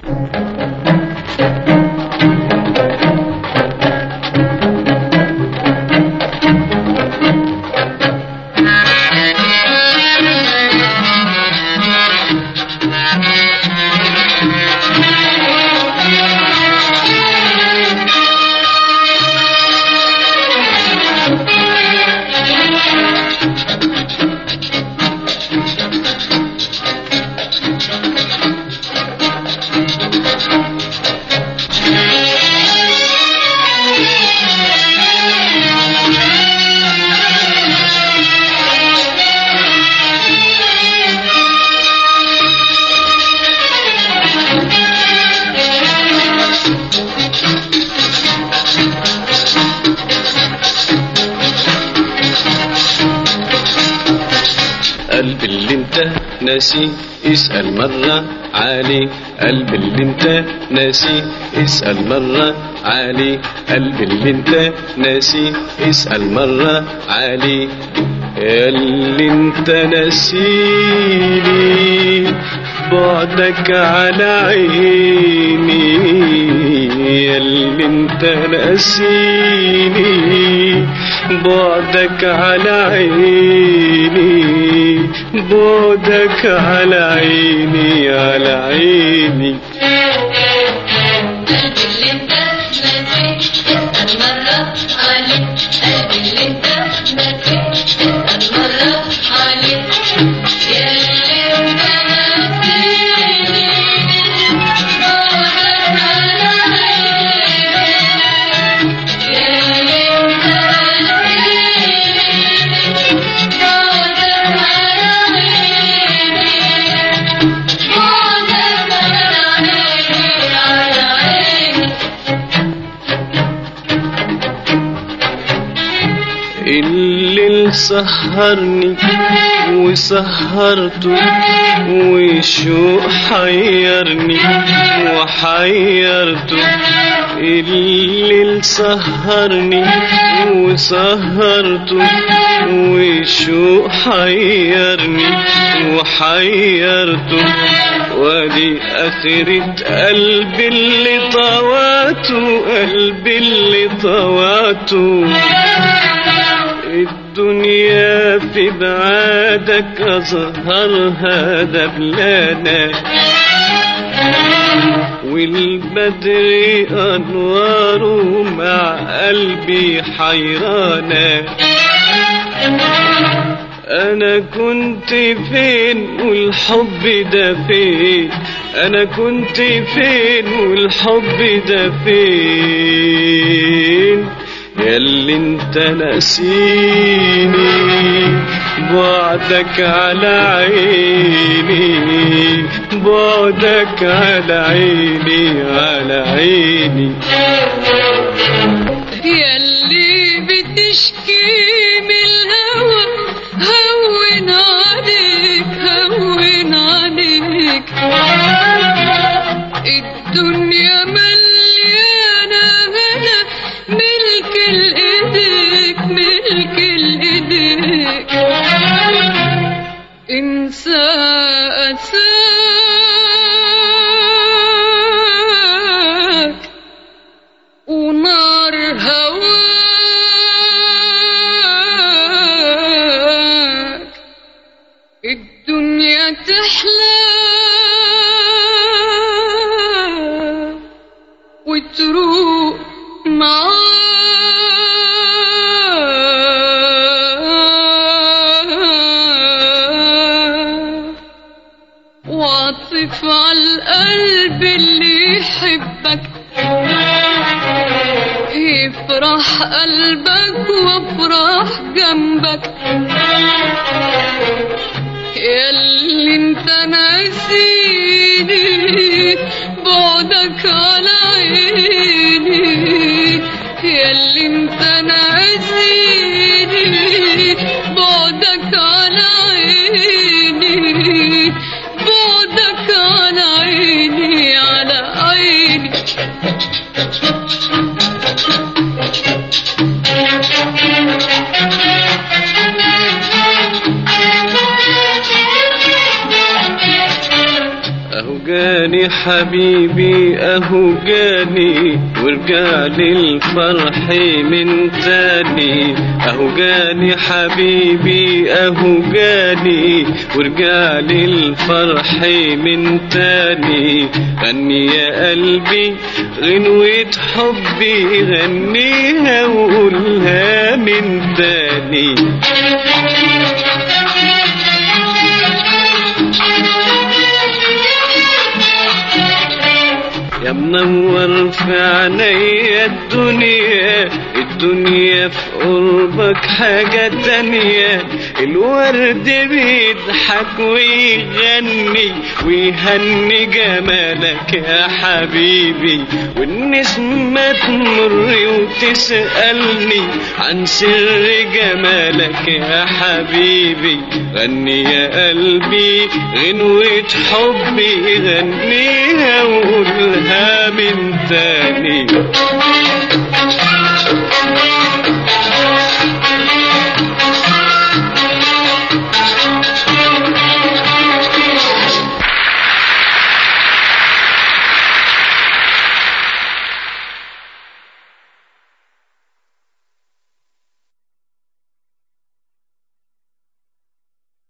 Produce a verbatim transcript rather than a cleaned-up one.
قلب اللي انت ناسي اسأل مرة عليه، قلب اللي انت ناسي اسأل مرة عليه، قلب اللي انت ناسي اسأل مرة عليه. اللي انت ناسيني بعدك على عيني، اللي انت ناسيني بعدك على عيني، بعدك على عيني على عيني. قلبي اللي انت ناسي اسأل مرة عليه، قلبي اللي انت ناسي اسأل مرة عليه، ياللي انت ناسيني بعدك على عيني، ياللي انت الليل سهرني وسهرته والشوق حيرني وحيرته، الليل سهرني وسهرته والشوق حيرني وحيرته، ودي آخرة قلبي اللي طواته، قلبي اللي طواته. الدنيا في بعادك أظهرها دبلانة، والبدر أنواره مع قلبي حيرانة. أنا كنت فين والحب ده فين، أنا كنت فين والحب ده فين، ياللي انت ناسيني بعدك على عيني، بعدك على عيني على عيني. ياللي بتشكي من الهوى هون عليك هون عليك، الدنيا مليانة هنا ملك الإيديك ملك الإيديك، انسى أساك ونار هواك، الدنيا تحلى وتروق معاك، وعطف على القلب اللي يحبك يفرح قلبك وافرح جنبك، ياللي انت ناسيني بعدك على عيني، ياللي انت ناسيني بعدك على عيني، بعدك على عيني على عيني. أهو جاني جاني حبيبي اهو جاني ورجع لي الفرح من تاني اهو جاني حبيبي اهو جاني ورجع لي الفرح من تاني غني يا قلبي غنوة حبي غنيها وقولها من تاني يا منور في عينيا الدنيا الدنيا في قربك حاجة تانية الورد بيضحك ويغني ويهني جمالك يا حبيبي والنسمة تمر وتسألني عن سر جمالك يا حبيبي غني يا قلبي غنوة حبي غنيها وقولها من تاني